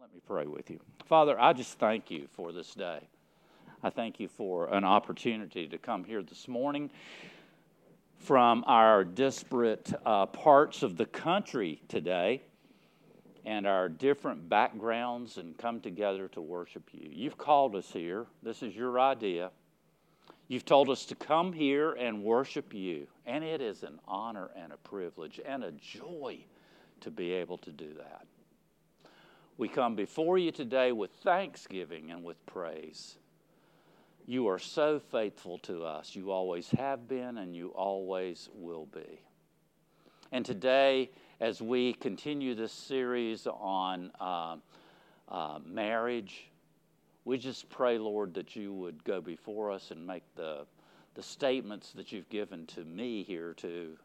Let me pray with you. Father, I just thank you for this day. I thank you for an opportunity to come here this morning from our disparate parts of the country today and our different backgrounds and come together to worship you. You've called us here. This is your idea. You've told us to come here and worship you, and it is an honor and a privilege and a joy to be able to do that. We come before you today with thanksgiving and with praise. You are so faithful to us. You always have been and you always will be. And today, as we continue this series on marriage, we just pray, Lord, that you would go before us and make the statements that you've given to me here to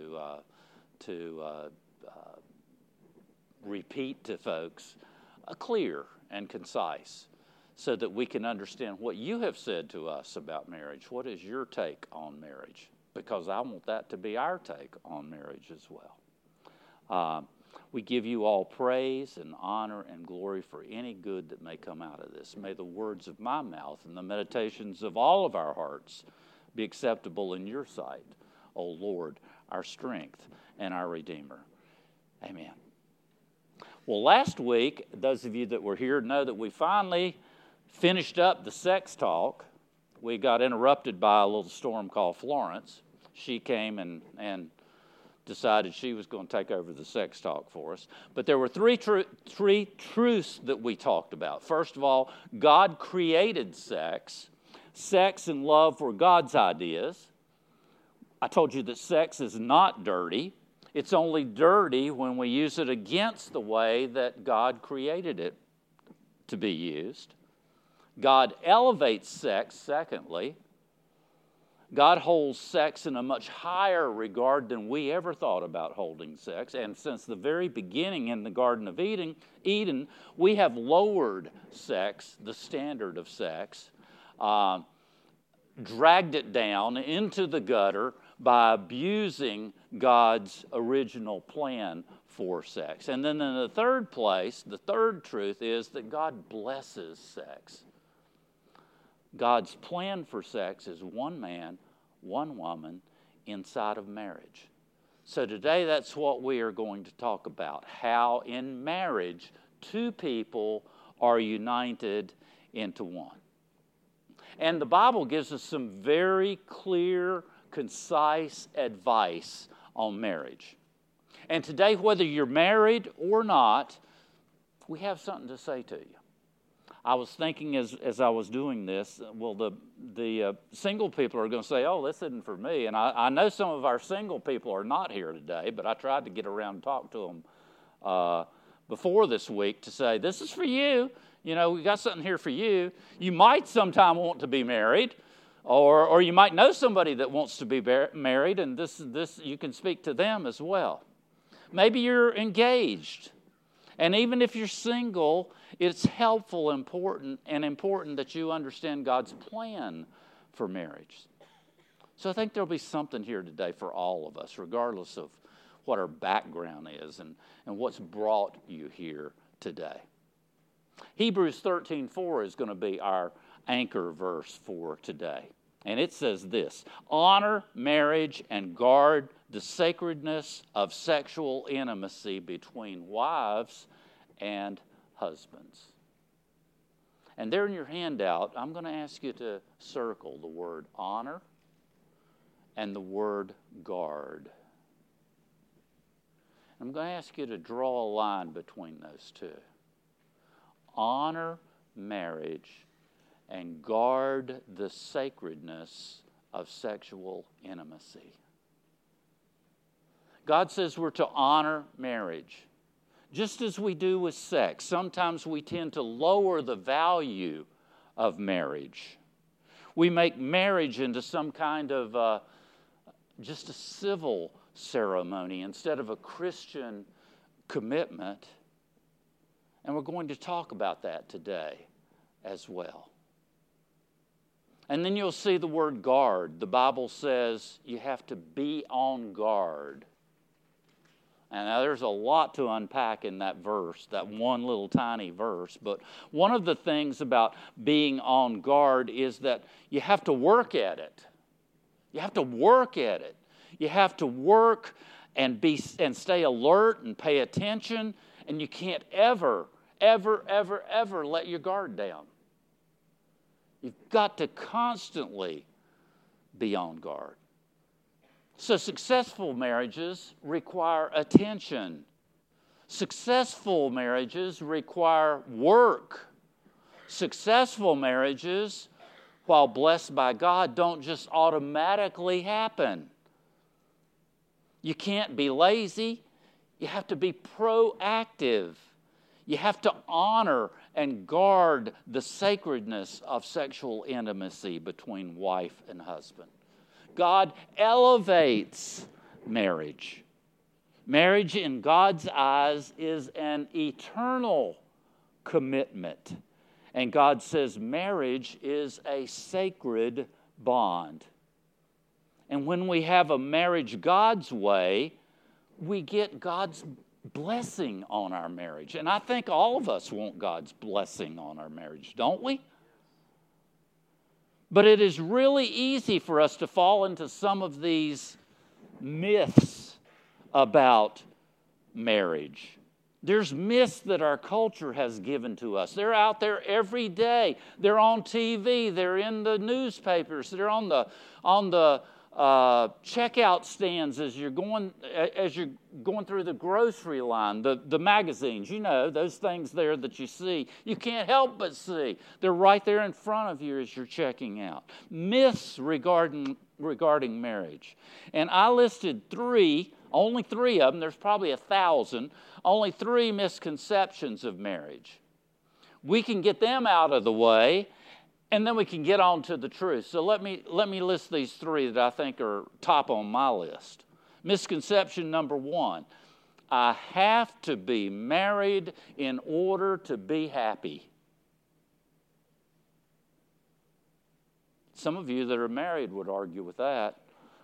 repeat to folks clear and concise so that we can understand what you have said to us about marriage. What is your take on marriage? Because I want that to be our take on marriage as well. We give you all praise and honor and glory for any good that may come out of this. May the words of my mouth and the meditations of all of our hearts be acceptable in your sight, O Lord, our strength and our Redeemer. Amen. Well, last week, those of you that were here know that we finally finished up the sex talk. We got interrupted by a little storm called Florence. She came and decided she was going to take over the sex talk for us. But there were three truths that we talked about. First of all, God created sex. Sex and love were God's ideas. I told you that sex is not dirty. It's only dirty when we use it against the way that God created it to be used. God elevates sex, secondly. God holds sex in a much higher regard than we ever thought about holding sex. And since the very beginning in the Garden of Eden, we have lowered sex, the standard of sex, dragged it down into the gutter by abusing God's original plan for sex. And then in the third place, the third truth is that God blesses sex. God's plan for sex is one man, one woman inside of marriage. So today that's what we are going to talk about, how in marriage two people are united into one. And the Bible gives us some very clear, concise advice on marriage. And today, whether you're married or not, we have something to say to you. I was thinking as I was doing this, well, the single people are going to say, oh, this isn't for me. And I know some of our single people are not here today, but I tried to get around and talk to them before this week to say, this is for you. You know, we got something here for you. You might sometime want to be married, or you might know somebody that wants to be married, and this you can speak to them as well. Maybe you're engaged, and even if you're single, it's helpful, important that you understand God's plan for marriage. So I think there'll be something here today for all of us, regardless of what our background is and what's brought you here today. Hebrews 13:4 is going to be our anchor verse for today. And it says this: honor marriage and guard the sacredness of sexual intimacy between wives and husbands. And there in your handout, I'm going to ask you to circle the word honor and the word guard. I'm going to ask you to draw a line between those two. Honor marriage and guard the sacredness of sexual intimacy. God says we're to honor marriage, just as we do with sex. Sometimes we tend to lower the value of marriage. We make marriage into some kind of just a civil ceremony instead of a Christian commitment. And we're going to talk about that today as well. And then you'll see the word guard. The Bible says you have to be on guard And now there's a lot to unpack in that verse, that one little tiny verse. But one of the things about being on guard is that you have to work at it. You have to work at it. You have to work and stay alert and pay attention. And you can't ever let your guard down. You've got to constantly be on guard. So successful marriages require attention. Successful marriages require work. Successful marriages, while blessed by God, don't just automatically happen. You can't be lazy. You have to be proactive. You have to honor and guard the sacredness of sexual intimacy between wife and husband. God elevates marriage. Marriage in God's eyes is an eternal commitment. And God says marriage is a sacred bond. And when we have a marriage God's way, we get God's blessing on our marriage. And I think all of us want God's blessing on our marriage, don't we? But it is really easy for us to fall into some of these myths about marriage. There's myths that our culture has given to us. They're out there every day. They're on TV. They're in the newspapers. They're on the checkout stands as you're going through the grocery line, the magazines, those things there that you see. You can't help but see. They're right there in front of you as you're checking out. Myths regarding marriage. And I listed only three of them. There's probably 1,000. Only 3 misconceptions of marriage. We can get them out of the way, and then we can get on to the truth. So let me list these 3 that I think are top on my list. Misconception number 1, I have to be married in order to be happy. Some of you that are married would argue with that.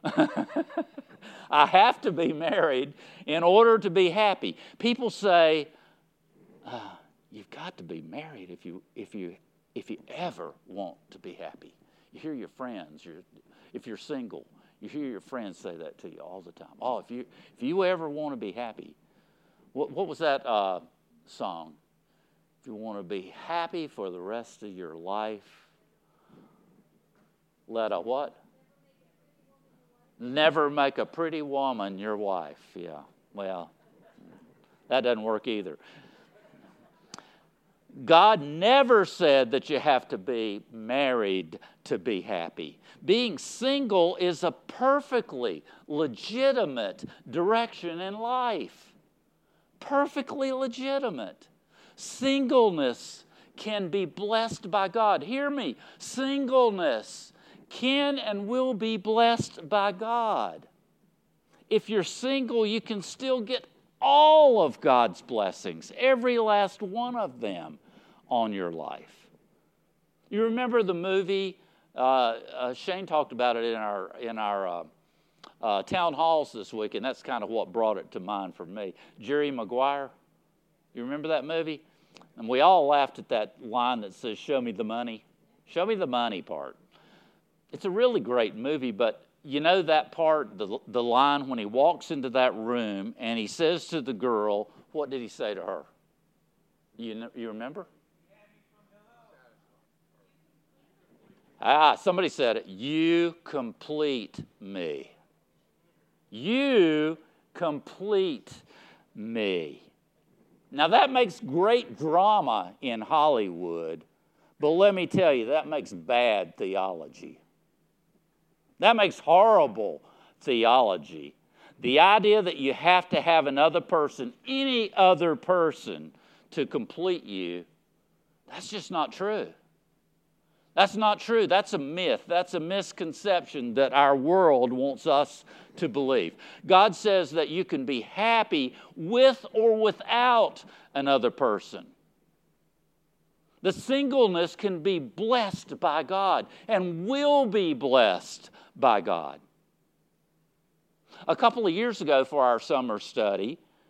I have to be married in order to be happy. People say, you've got to be married if you ever want to be happy. You hear your friends, if you're single, you hear your friends say that to you all the time. Oh, if you ever want to be happy. What was that song? If you want to be happy for the rest of your life, let a what? Never make a pretty woman your wife. Yeah, well, that doesn't work either. God never said that you have to be married to be happy. Being single is a perfectly legitimate direction in life. Perfectly legitimate. Singleness can be blessed by God. Hear me. Singleness can and will be blessed by God. If you're single, you can still get all of God's blessings, every last one of them on your life. You remember the movie, Shane talked about it in our town halls this week, and that's kind of what brought it to mind for me. Jerry Maguire, you remember that movie? And we all laughed at that line that says, "Show me the money." Show me the money part. It's a really great movie, but you know that part, the line when he walks into that room and he says to the girl, what did he say to her? You remember? Somebody said it. You complete me. You complete me. Now that makes great drama in Hollywood, but let me tell you, that makes bad theology. That makes horrible theology. The idea that you have to have another person, any other person, to complete you, that's just not true. That's not true. That's a myth. That's a misconception that our world wants us to believe. God says that you can be happy with or without another person. The singleness can be blessed by God and will be blessed by God. A couple of years ago for our summer study,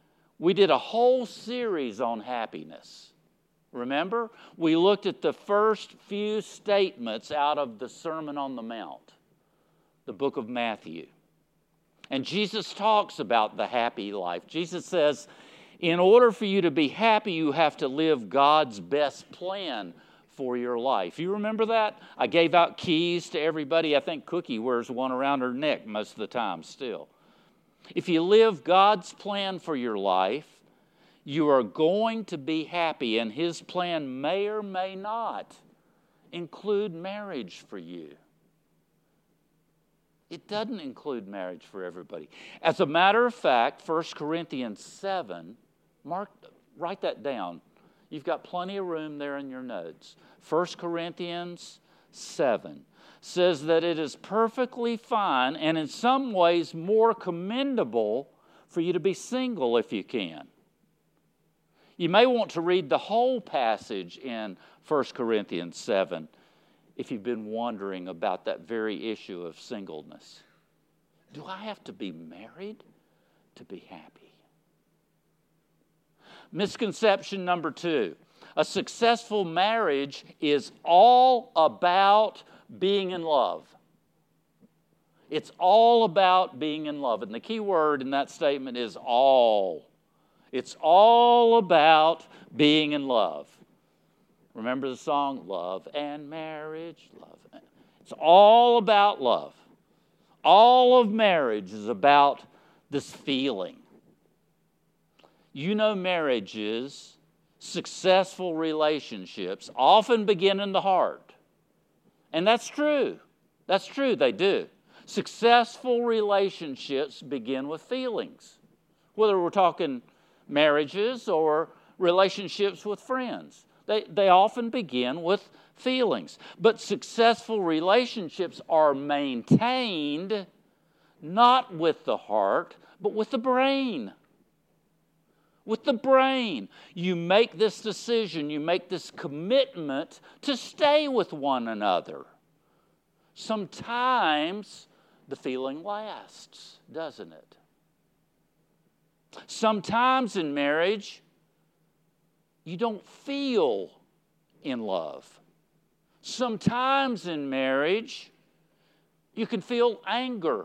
We did a whole series on happiness. Remember? We looked at the first few statements out of the Sermon on the Mount, the book of Matthew. And Jesus talks about the happy life. Jesus says, in order for you to be happy, you have to live God's best plan for your life. You remember that? I gave out keys to everybody. I think Cookie wears one around her neck most of the time still. If you live God's plan for your life, you are going to be happy, and His plan may or may not include marriage for you. It doesn't include marriage for everybody. As a matter of fact, 1 Corinthians 7, write that down. You've got plenty of room there in your notes. 1 Corinthians 7 says that it is perfectly fine and in some ways more commendable for you to be single if you can. You may want to read the whole passage in 1 Corinthians 7 if you've been wondering about that very issue of singleness. Do I have to be married to be happy? Misconception number 2. A successful marriage is all about being in love. It's all about being in love. And the key word in that statement is all. It's all about being in love. Remember the song, Love and Marriage? It's all about love. All of marriage is about this feeling. You know, marriages, successful relationships often begin in the heart. And that's true. That's true, they do. Successful relationships begin with feelings. Whether we're talking marriages or relationships with friends. They often begin with feelings. But successful relationships are maintained not with the heart, but with the brain. With the brain. You make this decision, you make this commitment to stay with one another. Sometimes the feeling lasts, doesn't it? Sometimes in marriage, you don't feel in love. Sometimes in marriage, you can feel anger.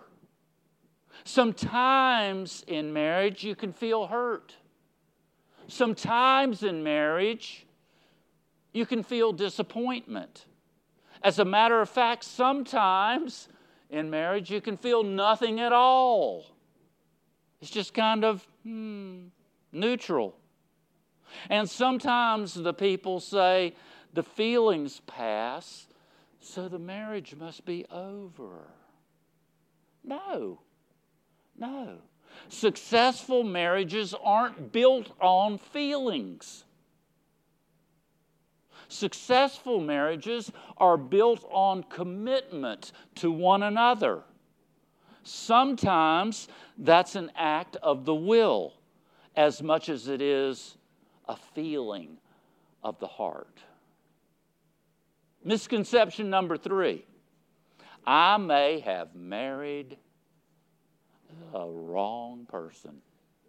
Sometimes in marriage, you can feel hurt. Sometimes in marriage, you can feel disappointment. As a matter of fact, sometimes in marriage, you can feel nothing at all. It's just kind of neutral. And sometimes the people say, the feelings pass, so the marriage must be over. No. Successful marriages aren't built on feelings. Successful marriages are built on commitment to one another. Sometimes that's an act of the will as much as it is a feeling of the heart. Misconception number 3. I may have married the wrong person.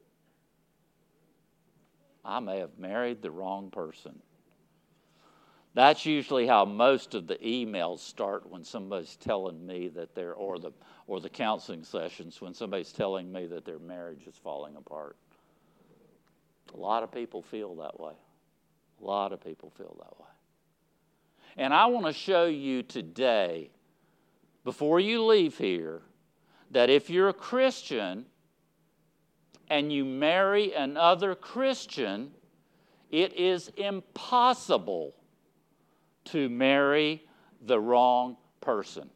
I may have married the wrong person. That's usually how most of the emails start when somebody's telling me that or the counseling sessions when somebody's telling me that their marriage is falling apart. A lot of people feel that way. A lot of people feel that way. And I want to show you today, before you leave here, that if you're a Christian and you marry another Christian, it is impossible to marry the wrong person.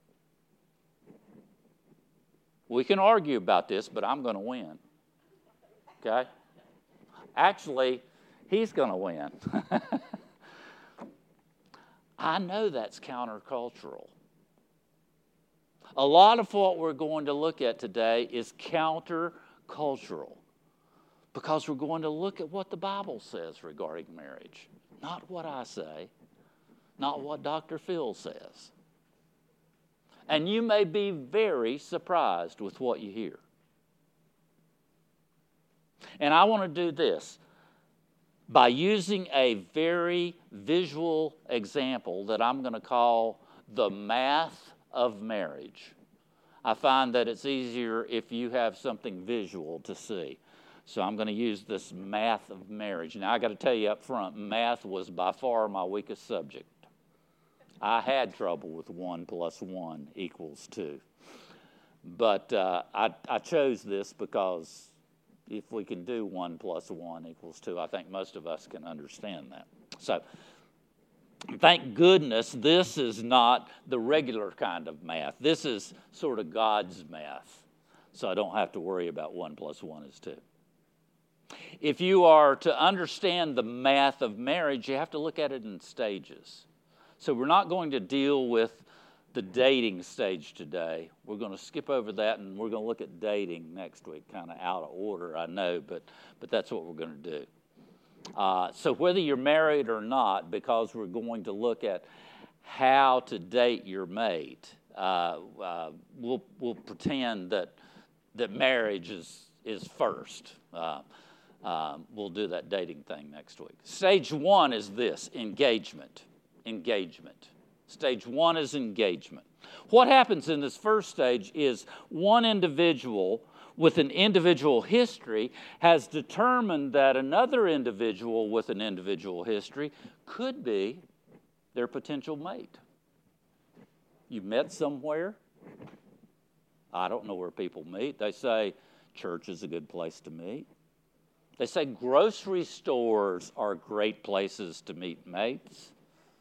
We can argue about this, but I'm going to win. Okay? Actually, he's going to win. I know that's countercultural. A lot of what we're going to look at today is countercultural because we're going to look at what the Bible says regarding marriage, not what I say, not what Dr. Phil says. And you may be very surprised with what you hear. And I want to do this by using a very visual example that I'm going to call the math of marriage. I find that it's easier if you have something visual to see. So I'm going to use this math of marriage. Now, I got to tell you up front, math was by far my weakest subject. I had trouble with 1 + 1 = 2. But I chose this because if we can do 1 + 1 = 2, I think most of us can understand that. So thank goodness this is not the regular kind of math. This is sort of God's math. So I don't have to worry about 1 + 1 = 2. If you are to understand the math of marriage, you have to look at it in stages. So we're not going to deal with the dating stage today. We're going to skip over that, and we're going to look at dating next week, kind of out of order, I know, but that's what we're going to do. So whether you're married or not, because we're going to look at how to date your mate, we'll pretend that marriage is first. We'll do that dating thing next week. Stage 1 is this: engagement. Stage 1 is engagement. What happens in this first stage is one individual with an individual history has determined that another individual with an individual history could be their potential mate. You met somewhere? I don't know where people meet. They say church is a good place to meet. They say grocery stores are great places to meet mates.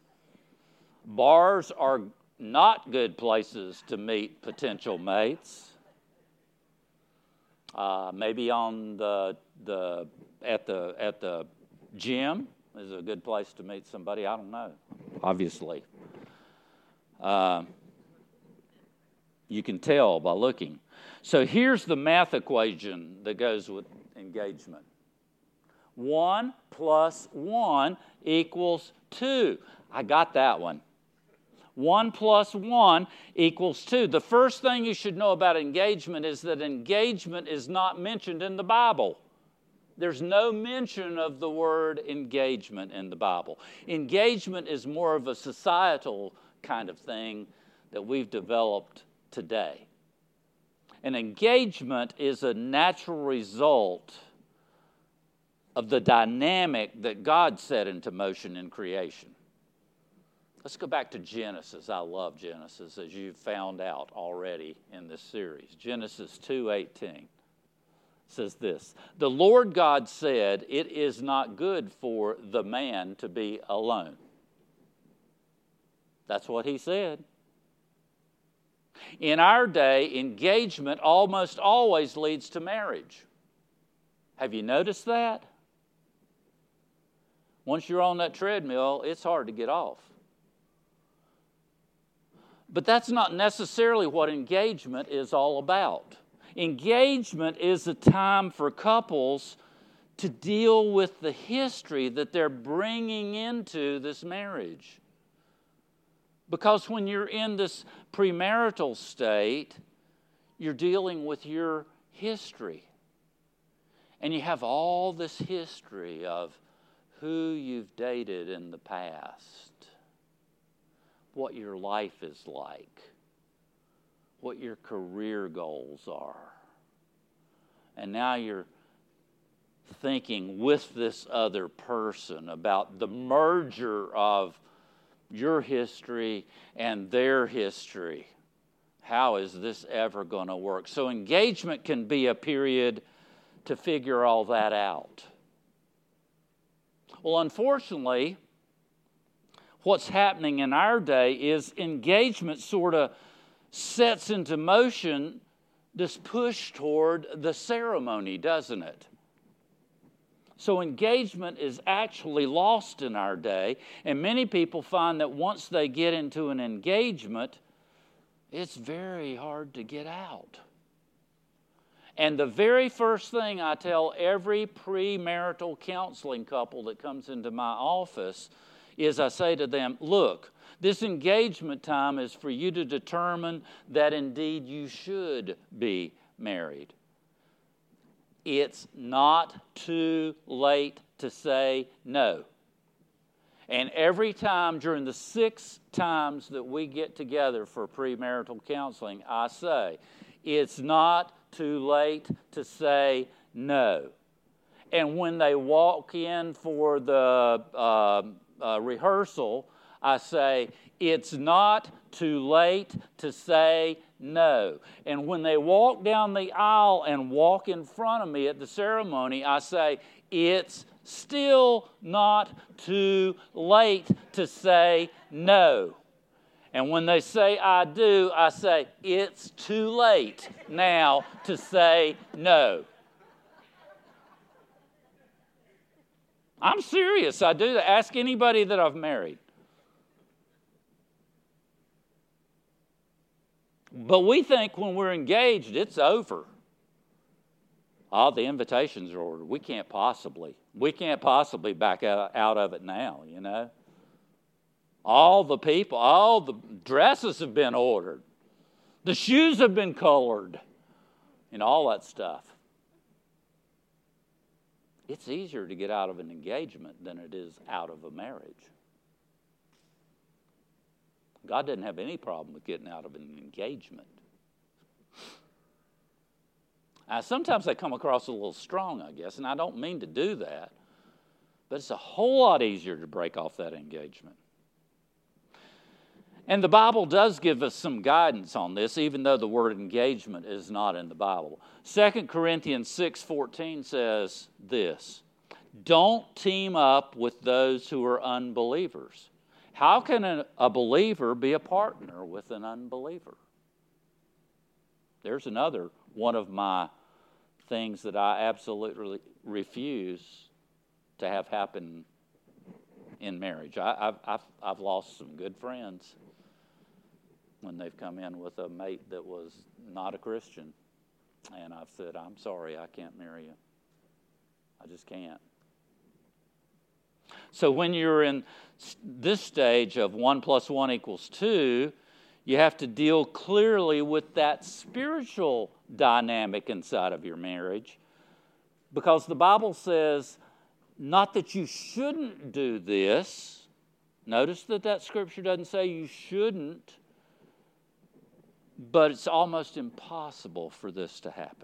Bars are not good places to meet potential mates. Maybe on at the gym is a good place to meet somebody. I don't know. Obviously, you can tell by looking. So here's the math equation that goes with engagement. 1 + 1 = 2. I got that one. 1 + 1 = 2. The first thing you should know about engagement is that engagement is not mentioned in the Bible. There's no mention of the word engagement in the Bible. Engagement is more of a societal kind of thing that we've developed today. An engagement is a natural result of the dynamic that God set into motion in creation. Let's go back to Genesis. I love Genesis, as you've found out already in this series. Genesis 2:18 says this: "The Lord God said, 'It is not good for the man to be alone.'" That's what he said. In our day, engagement almost always leads to marriage. Have you noticed that? Once you're on that treadmill, it's hard to get off. But that's not necessarily what engagement is all about. Engagement is a time for couples to deal with the history that they're bringing into this marriage. Because when you're in this premarital state, you're dealing with your history. And you have all this history of who you've dated in the past, what your life is like, what your career goals are. And now you're thinking with this other person about the merger of your history and their history. How is this ever going to work? So engagement can be a period to figure all that out. Well, unfortunately, what's happening in our day is engagement sort of sets into motion this push toward the ceremony, doesn't it? So engagement is actually lost in our day, and many people find that once they get into an engagement, it's very hard to get out. And the very first thing I tell every premarital counseling couple that comes into my office is I say to them, look, this engagement time is for you to determine that indeed you should be married. it's not too late to say no. And every time during the 6 times that we get together for premarital counseling, I say, it's not too late to say no. And when they walk in for the rehearsal, I say, it's not too late to say no. And when they walk down the aisle and walk in front of me at the ceremony, I say, it's still not too late to say no. And when they say I do, I say, it's too late now to say no. I'm serious. I do that. Ask anybody that I've married. But we think when we're engaged, it's over. All the invitations are ordered. We can't possibly back out of it now, you know. All the people, all the dresses have been ordered. The shoes have been colored. And all that stuff. It's easier to get out of an engagement than it is out of a marriage. God doesn't have any problem with getting out of an engagement. Sometimes they come across a little strong, I guess, and I don't mean to do that, but it's a whole lot easier to break off that engagement. And the Bible does give us some guidance on this, even though the word engagement is not in the Bible. 2 Corinthians 6:14 says this, don't team up with those who are unbelievers. How can a believer be a partner with an unbeliever? There's another one of my things that I absolutely refuse to have happen in marriage. I've lost some good friends when they've come in with a mate that was not a Christian. And I've said, I'm sorry, I can't marry you. I just can't. So when you're in this stage of 1 + 1 = 2, you have to deal clearly with that spiritual dynamic inside of your marriage. Because the Bible says, not that you shouldn't do this. Notice that scripture doesn't say you shouldn't. But it's almost impossible for this to happen.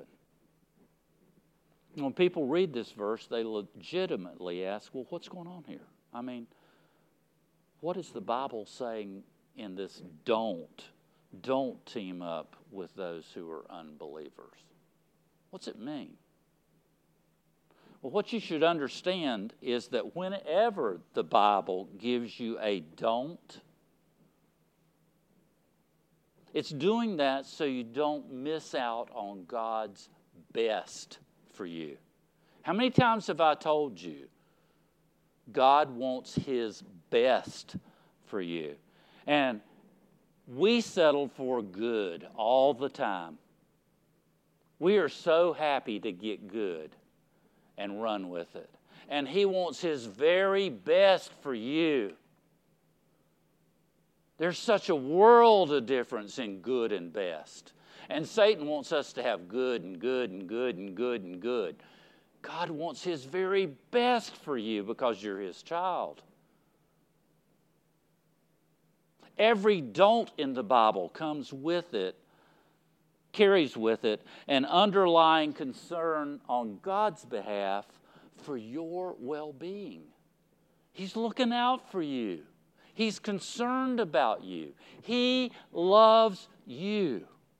When people read this verse, they legitimately ask, well, what's going on here? I mean, what is the Bible saying in this don't team up with those who are unbelievers? What's it mean? Well, what you should understand is that whenever the Bible gives you a don't, it's doing that so you don't miss out on God's best for you. How many times have I told you God wants His best for you? And we settle for good all the time. We are so happy to get good and run with it. And He wants His very best for you. There's such a world of difference in good and best. And Satan wants us to have good and good and good and good and good. God wants His very best for you because you're His child. Every don't in the Bible comes with it, carries with it an underlying concern on God's behalf for your well-being. He's looking out for you. He's concerned about you. He loves you.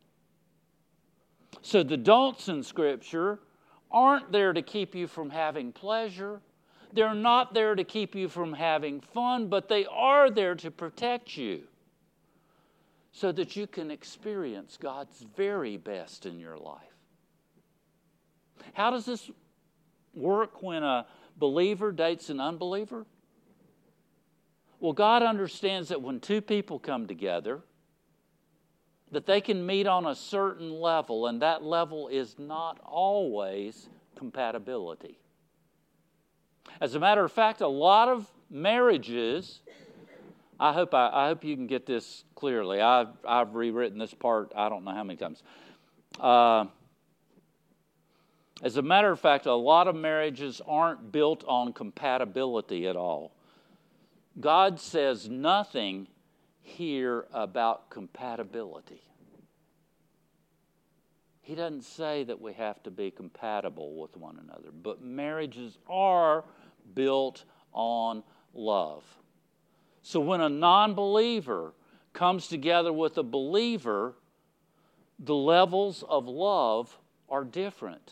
So the don'ts in Scripture aren't there to keep you from having pleasure. They're not there to keep you from having fun, but they are there to protect you so that you can experience God's very best in your life. How does this work when a believer dates an unbeliever? Well, God understands that when two people come together, that they can meet on a certain level, and that level is not always compatibility. As a matter of fact, a lot of marriages, I hope you can get this clearly. I've rewritten this part I don't know how many times. As a matter of fact, a lot of marriages aren't built on compatibility at all. God says nothing here about compatibility. He doesn't say that we have to be compatible with one another, but marriages are built on love. So when a non-believer comes together with a believer, the levels of love are different.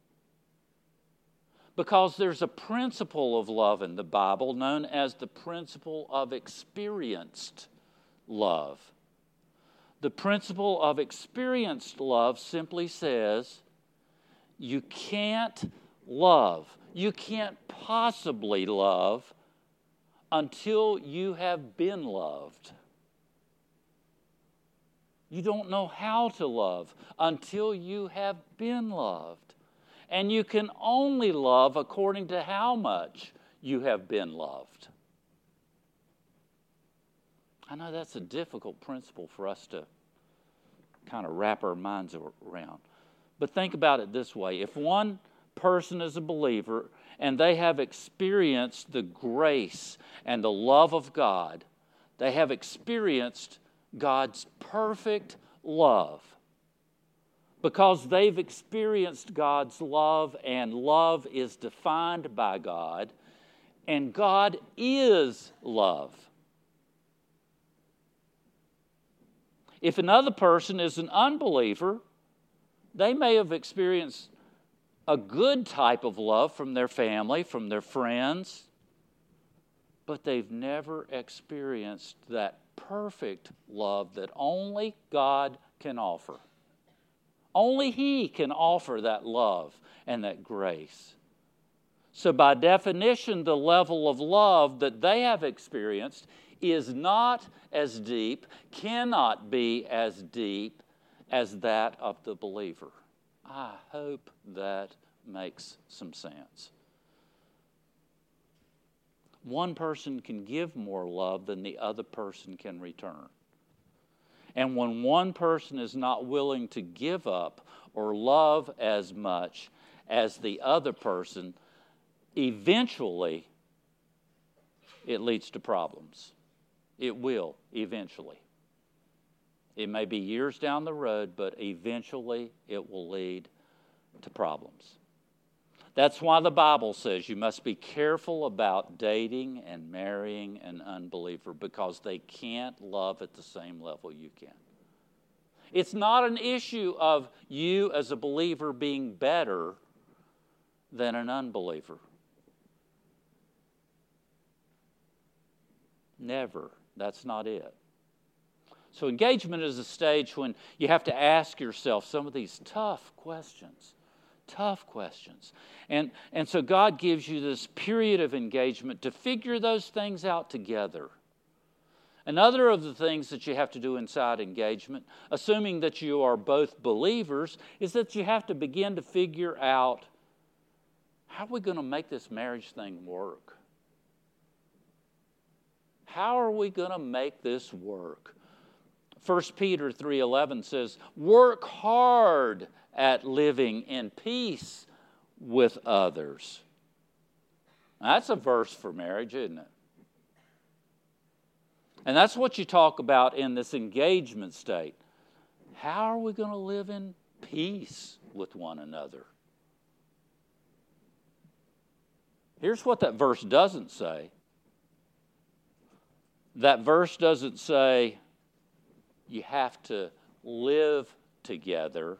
Because there's a principle of love in the Bible known as the principle of experienced love. The principle of experienced love simply says you can't love, you can't possibly love until you have been loved. You don't know how to love until you have been loved. And you can only love according to how much you have been loved. I know that's a difficult principle for us to kind of wrap our minds around. But think about it this way. If one person is a believer and they have experienced the grace and the love of God, they have experienced God's perfect love. Because they've experienced God's love, and love is defined by God, and God is love. If another person is an unbeliever, they may have experienced a good type of love from their family, from their friends, but they've never experienced that perfect love that only God can offer. Only He can offer that love and that grace. So by definition, the level of love that they have experienced is not as deep, cannot be as deep as that of the believer. I hope that makes some sense. One person can give more love than the other person can return. And when one person is not willing to give up or love as much as the other person, eventually it leads to problems. It will, eventually. It may be years down the road, but eventually it will lead to problems. That's why the Bible says you must be careful about dating and marrying an unbeliever, because they can't love at the same level you can. It's not an issue of you as a believer being better than an unbeliever. Never. That's not it. So engagement is a stage when you have to ask yourself some of these tough questions. Tough questions. And so God gives you this period of engagement to figure those things out together. Another of the things that you have to do inside engagement, assuming that you are both believers, is that you have to begin to figure out, how are we going to make this marriage thing work? How are we going to make this work? 1 Peter 3:11 says, work hard at living in peace with others. Now, that's a verse for marriage, isn't it? And that's what you talk about in this engagement state. How are we going to live in peace with one another? Here's what that verse doesn't say. That verse doesn't say you have to live together.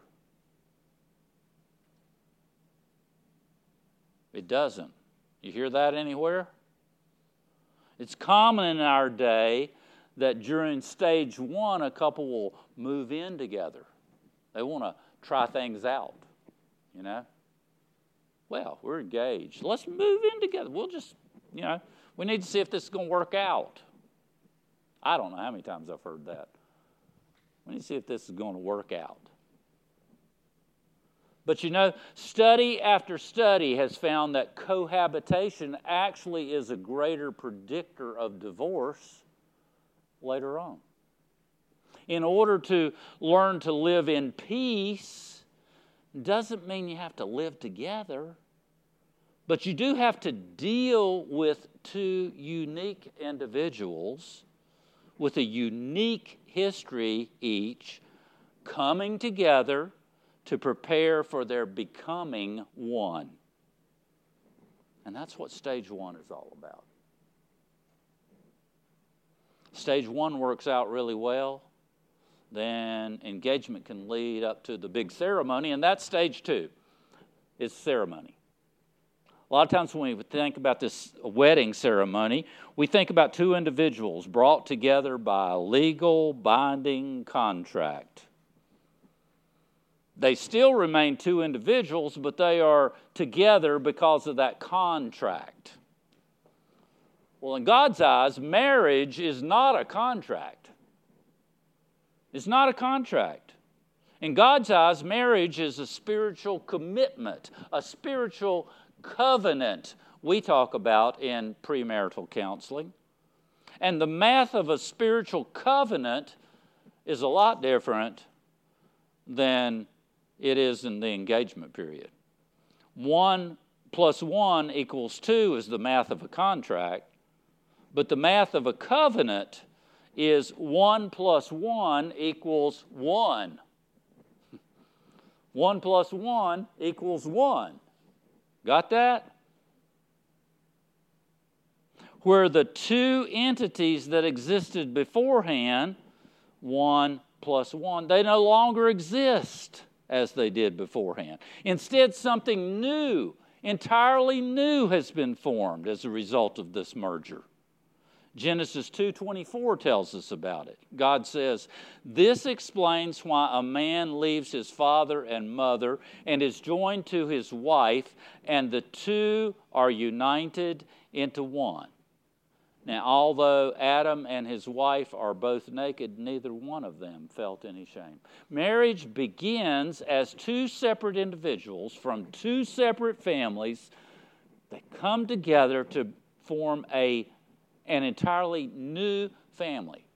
It doesn't. You hear that anywhere? It's common in our day that during stage one, a couple will move in together. They want to try things out, you know. Well, we're engaged. Let's move in together. We'll just, we need to see if this is going to work out. I don't know how many times I've heard that. We need to see if this is going to work out. But study after study has found that cohabitation actually is a greater predictor of divorce later on. In order to learn to live in peace, doesn't mean you have to live together. But you do have to deal with two unique individuals with a unique history each, coming together to prepare for their becoming one. And that's what stage one is all about. Stage one works out really well, then engagement can lead up to the big ceremony, and that's stage two. It's ceremony. A lot of times when we think about this wedding ceremony, we think about two individuals brought together by a legal binding contract. They still remain two individuals, but they are together because of that contract. Well, in God's eyes, marriage is not a contract. It's not a contract. In God's eyes, marriage is a spiritual commitment, a spiritual covenant we talk about in premarital counseling. And the math of a spiritual covenant is a lot different than it is in the engagement period. 1 + 1 = 2 is the math of a contract, but the math of a covenant is 1 + 1 = 1. 1 + 1 = 1. Got that? Where the two entities that existed beforehand, 1 + 1, they no longer exist as they did beforehand. Instead, something new, entirely new, has been formed as a result of this merger. Genesis 2:24 tells us about it. God says, "This explains why a man leaves his father and mother and is joined to his wife, and the two are united into one." Now, although Adam and his wife are both naked, neither one of them felt any shame. Marriage begins as two separate individuals from two separate families that come together to form an entirely new family.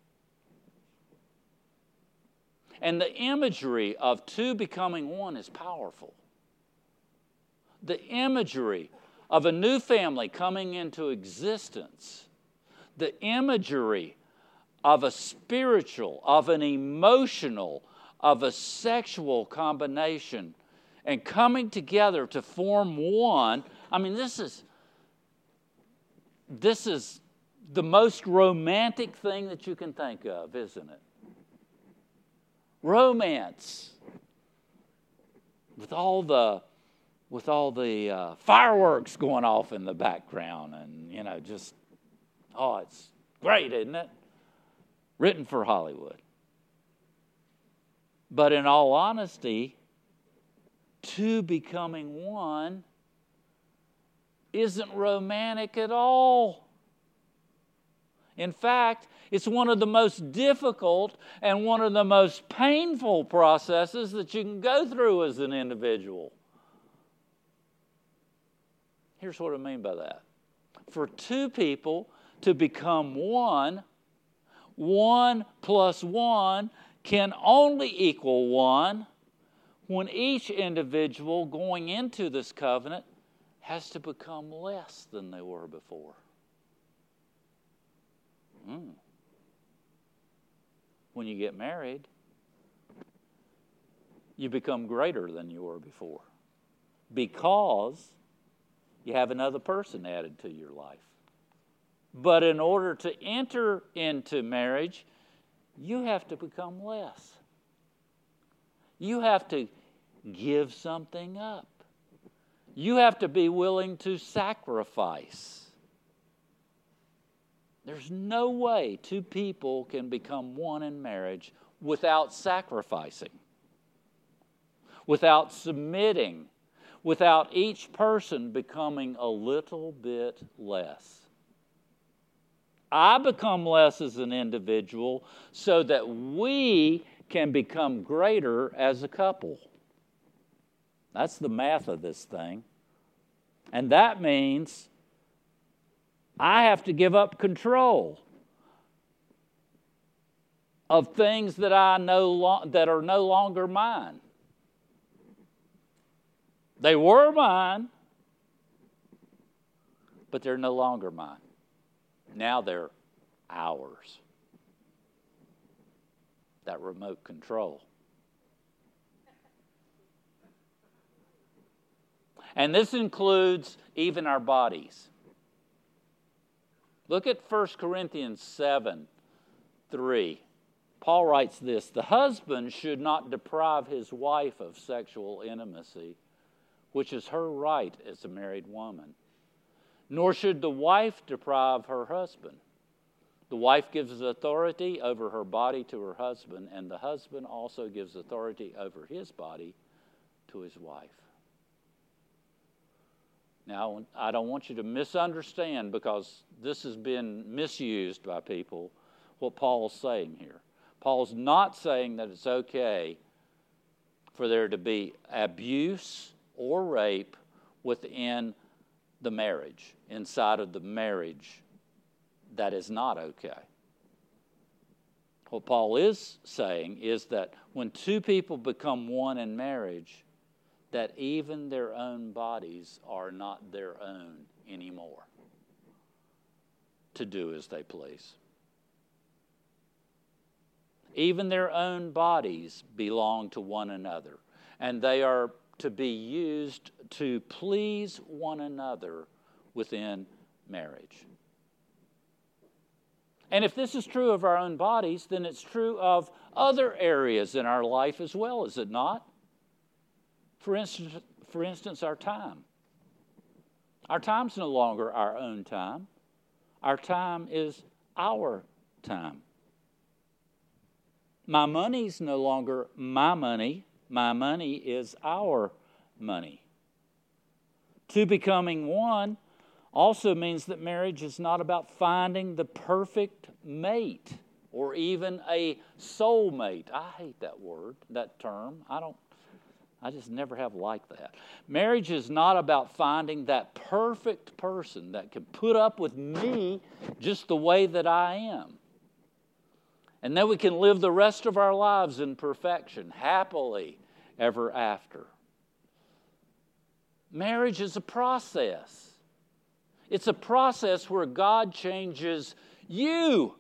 And the imagery of two becoming one is powerful. The imagery of a new family coming into existence, the imagery of a spiritual, of an emotional, of a sexual combination and coming together to form one. I mean, this is the most romantic thing that you can think of, isn't it? Romance. With all the fireworks going off in the background, and it's great, isn't it? Written for Hollywood. But in all honesty, two becoming one isn't romantic at all. In fact, it's one of the most difficult and one of the most painful processes that you can go through as an individual. Here's what I mean by that. For two people to become one, 1 + 1 can only equal 1 when each individual going into this covenant has to become less than they were before. When you get married, you become greater than you were before because you have another person added to your life. But in order to enter into marriage, you have to become less. You have to give something up. You have to be willing to sacrifice. There's no way two people can become one in marriage without sacrificing, without submitting, without each person becoming a little bit less. I become less as an individual so that we can become greater as a couple. That's the math of this thing. And that means I have to give up control of things that that are no longer mine. They were mine, but they're no longer mine. Now they're ours. That remote control. And this includes even our bodies. Look at 1 Corinthians 7:3. Paul writes this: the husband should not deprive his wife of sexual intimacy, which is her right as a married woman. Nor should the wife deprive her husband. The wife gives authority over her body to her husband, and the husband also gives authority over his body to his wife. Now, I don't want you to misunderstand, because this has been misused by people, what Paul's saying here. Paul's not saying that it's okay for there to be abuse or rape within the marriage, inside of the marriage. That is not okay. What Paul is saying is that when two people become one in marriage, that even their own bodies are not their own anymore to do as they please. Even their own bodies belong to one another, and they are to be used to please one another within marriage. And if this is true of our own bodies, then it's true of other areas in our life as well, is it not? For instance, our time. Our time's no longer our own time. Our time is our time. My money's no longer my money. My money is our money. Two becoming one also means that marriage is not about finding the perfect mate or even a soulmate. I hate that word, that term. I just never have liked that. Marriage is not about finding that perfect person that can put up with me just the way that I am. And then we can live the rest of our lives in perfection, happily ever after. Marriage is a process. It's a process where God changes you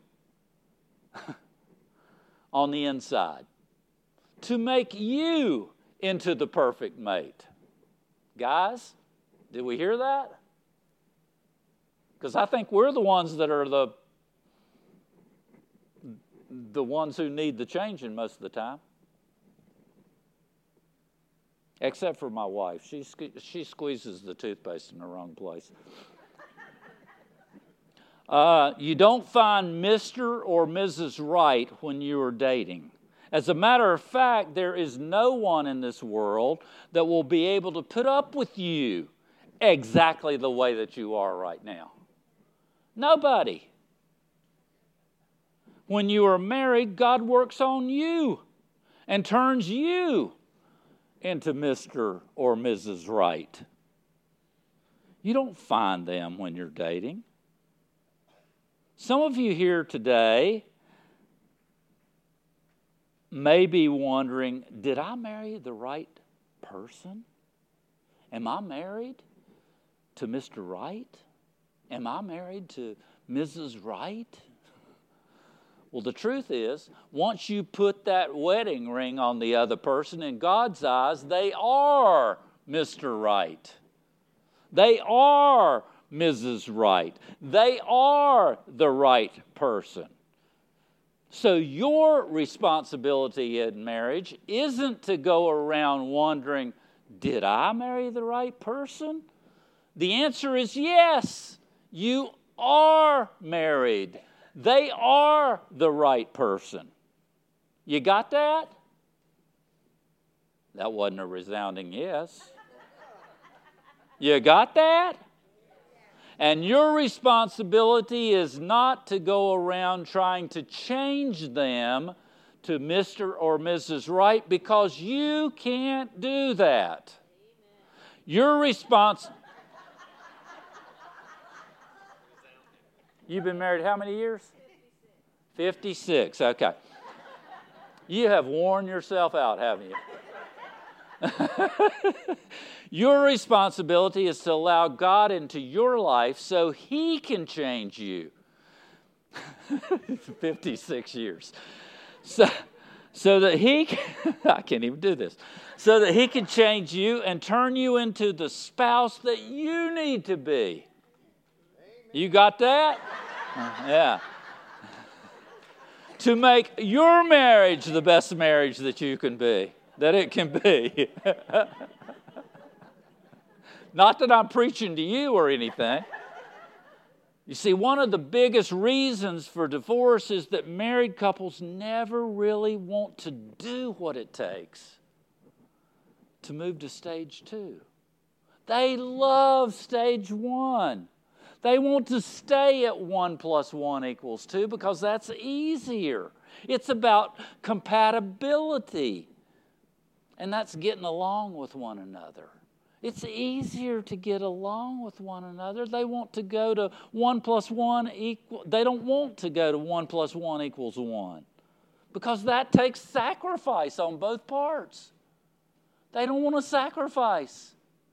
on the inside to make you into the perfect mate. Guys, did we hear that? Because I think we're the ones that are the ones who need the changing most of the time. Except for my wife. She squeezes the toothpaste in the wrong place. You don't find Mr. or Mrs. Right when you are dating. As a matter of fact, there is no one in this world that will be able to put up with you exactly the way that you are right now. Nobody. When you are married, God works on you and turns you into Mr. or Mrs. Right. You don't find them when you're dating. Some of you here today may be wondering, did I marry the right person? Am I married to Mr. Right? Am I married to Mrs. Right? Well, the truth is, once you put that wedding ring on the other person, in God's eyes, they are Mr. Right. They are Mrs. Right. They are the right person. So your responsibility in marriage isn't to go around wondering, did I marry the right person? The answer is yes. You are married. They are the right person. You got that? That wasn't a resounding yes. You got that? And your responsibility is not to go around trying to change them to Mr. or Mrs. Right, because you can't do that. Your response... You've been married how many years? 56. Okay. You have worn yourself out, haven't you? Your responsibility is to allow God into your life so He can change you. 56 years. So that He can, I can't even do this. So that He can change you and turn you into the spouse that you need to be. You got that? Yeah. To make your marriage the best marriage that you can be, that it can be. Not that I'm preaching to you or anything. You see, one of the biggest reasons for divorce is that married couples never really want to do what it takes to move to stage 2. They love stage 1. They want to stay at 1 + 1 = 2 because that's easier. It's about compatibility, and that's getting along with one another. It's easier to get along with one another. They want to go to 1 + 1 = they don't want to go to 1 + 1 = 1 because that takes sacrifice on both parts. They don't want to sacrifice.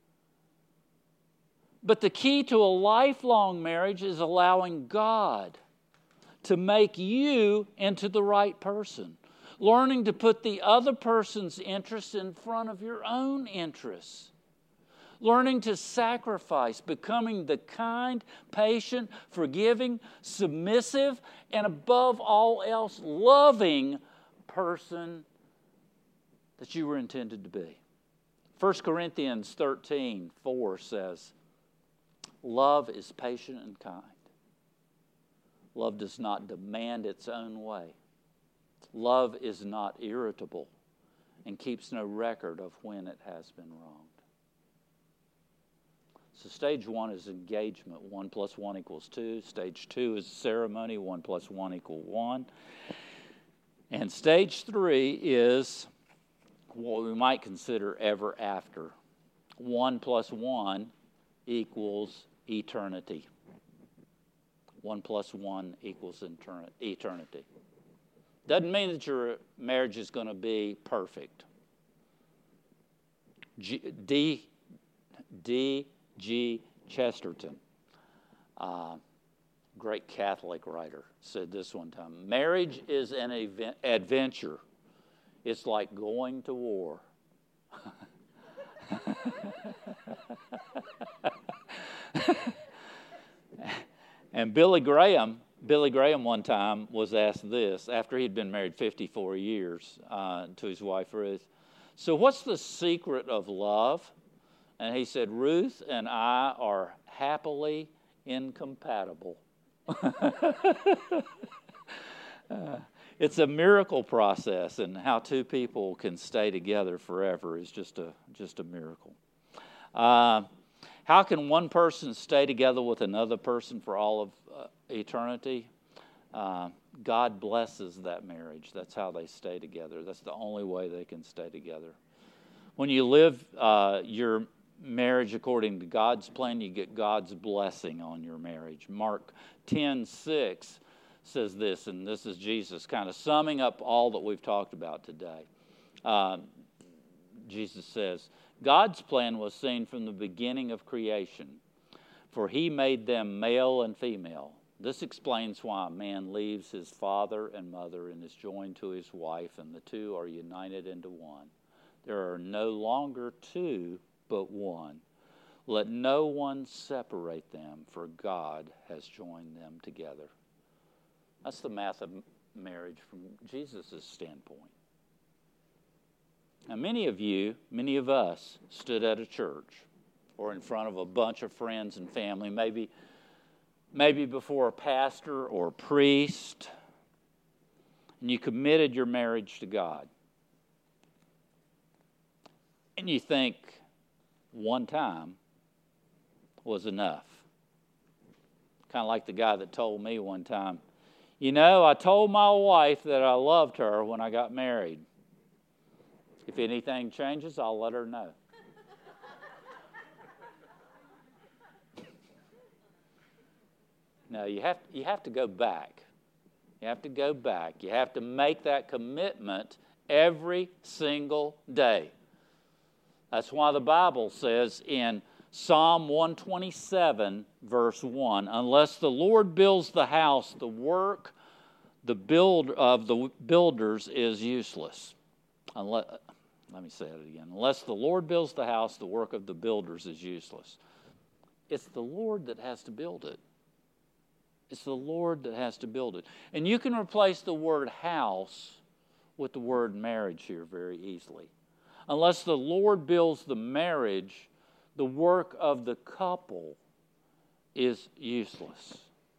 But the key to a lifelong marriage is allowing God to make you into the right person. Learning to put the other person's interests in front of your own interests. Learning to sacrifice, becoming the kind, patient, forgiving, submissive, and above all else, loving person that you were intended to be. 1 Corinthians 13:4 says, love is patient and kind. Love does not demand its own way. Love is not irritable and keeps no record of when it has been wronged. So stage 1 is engagement, 1 + 1 = 2. Stage 2 is ceremony, 1 + 1 = 1. And stage 3 is what we might consider ever after. 1 + 1 = eternity. 1 + 1 = eternity. Doesn't mean that your marriage is going to be perfect. D.G. Chesterton, great Catholic writer, said this one time: marriage is an adventure. It's like going to war. And Billy Graham one time was asked this, after he'd been married 54 years to his wife Ruth. So what's the secret of love? And he said, Ruth and I are happily incompatible. It's a miracle process, and how two people can stay together forever is just a miracle. How can one person stay together with another person for all of eternity? God blesses that marriage. That's how they stay together. That's the only way they can stay together. When you live your marriage according to God's plan, you get God's blessing on your marriage. Mark 10:6 says this, and this is Jesus kind of summing up all that we've talked about today. Jesus says, God's plan was seen from the beginning of creation, for He made them male and female. This explains why a man leaves his father and mother and is joined to his wife, and the two are united into one. There are no longer two, but one. Let no one separate them, for God has joined them together. That's the math of marriage from Jesus' standpoint. Now, many of us stood at a church or in front of a bunch of friends and family, maybe before a pastor or a priest, and you committed your marriage to God. And you think one time was enough. Kind of like the guy that told me one time, I told my wife that I loved her when I got married. If anything changes, I'll let her know. No, you have to go back. You have to go back. You have to make that commitment every single day. That's why the Bible says in Psalm 127, verse 1, unless the Lord builds the house, the work of the builders is useless. Let me say it again. Unless the Lord builds the house, the work of the builders is useless. It's the Lord that has to build it. It's the Lord that has to build it. And you can replace the word house with the word marriage here very easily. Unless the Lord builds the marriage, the work of the couple is useless.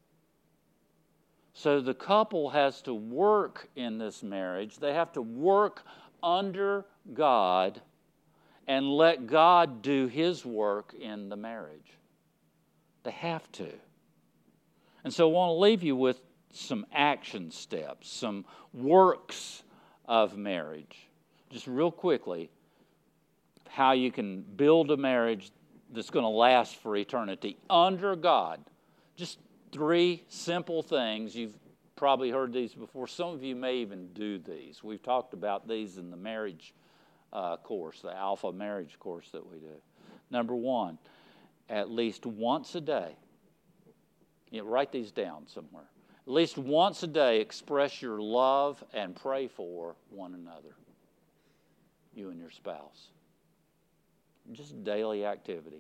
So the couple has to work in this marriage. They have to work under God and let God do His work in the marriage. They have to. And so I want to leave you with some action steps, some works of marriage. Just real quickly, how you can build a marriage that's going to last for eternity under God. Just 3 simple things. You've probably heard these before. Some of you may even do these. We've talked about these in the marriage course, the Alpha marriage course that we do. Number 1, at least once a day. Write these down somewhere. At least once a day, express your love and pray for one another, you and your spouse. Just daily activity.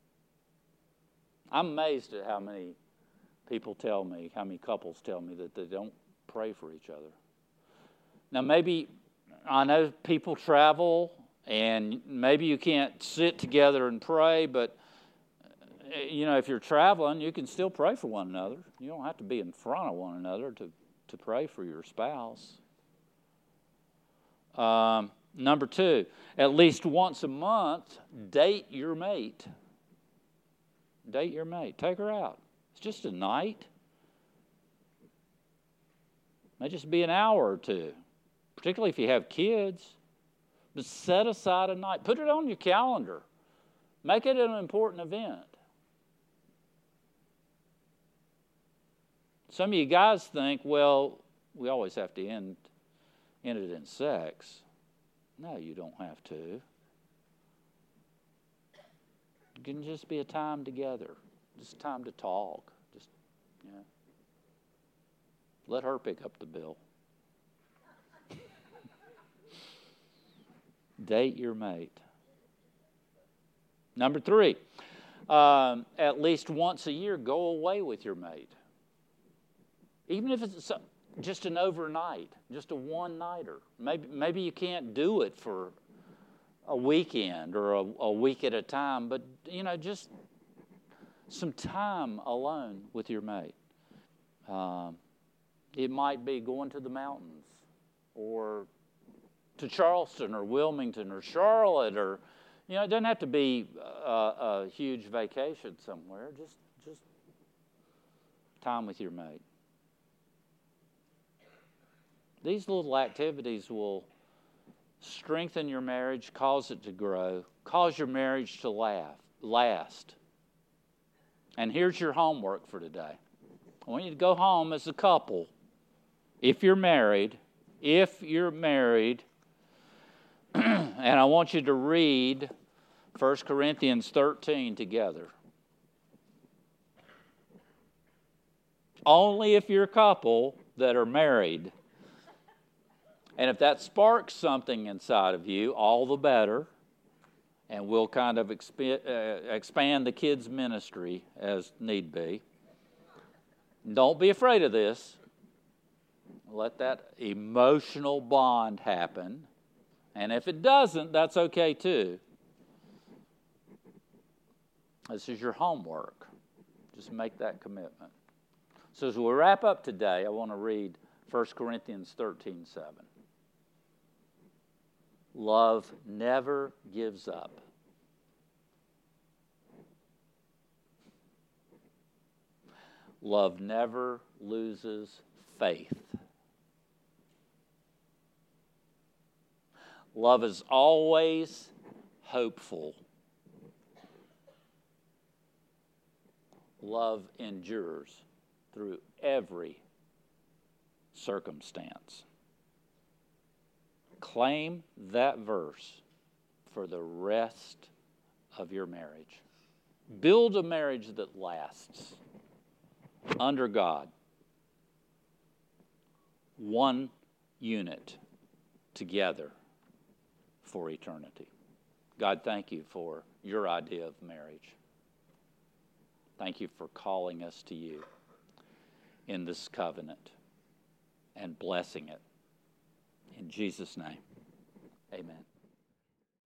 I'm amazed at how many people tell me, how many couples tell me that they don't pray for each other. Now, maybe, I know people travel, and maybe you can't sit together and pray, but, if you're traveling, you can still pray for one another. You don't have to be in front of one another to pray for your spouse. Number 2, at least once a month, date your mate. Date your mate. Take her out. It's just a night. It may just be an hour or 2, particularly if you have kids. But set aside a night. Put it on your calendar. Make it an important event. Some of you guys think, well, we always have to end it in sex. No, you don't have to. It can just be a time together. Just time to talk. Just, let her pick up the bill. Date your mate. Number 3, at least once a year, go away with your mate. Even if it's just an overnight, just a one-nighter. Maybe you can't do it for a weekend or a week at a time, but, just some time alone with your mate. It might be going to the mountains or to Charleston or Wilmington or Charlotte or, it doesn't have to be a huge vacation somewhere. Just time with your mate. These little activities will strengthen your marriage, cause it to grow, cause your marriage to last. And here's your homework for today. I want you to go home as a couple. If you're married, and I want you to read 1 Corinthians 13 together. Only if you're a couple that are married. And if that sparks something inside of you, all the better. And we'll kind of expand the kids' ministry as need be. Don't be afraid of this. Let that emotional bond happen. And if it doesn't, that's okay too. This is your homework. Just make that commitment. So as we wrap up today, I want to read 1 Corinthians 13:7. Love never gives up. Love never loses faith. Love is always hopeful. Love endures through every circumstance. Claim that verse for the rest of your marriage. Build a marriage that lasts under God. One unit together for eternity. God, thank you for your idea of marriage. Thank you for calling us to you in this covenant and blessing it. In Jesus' name, amen.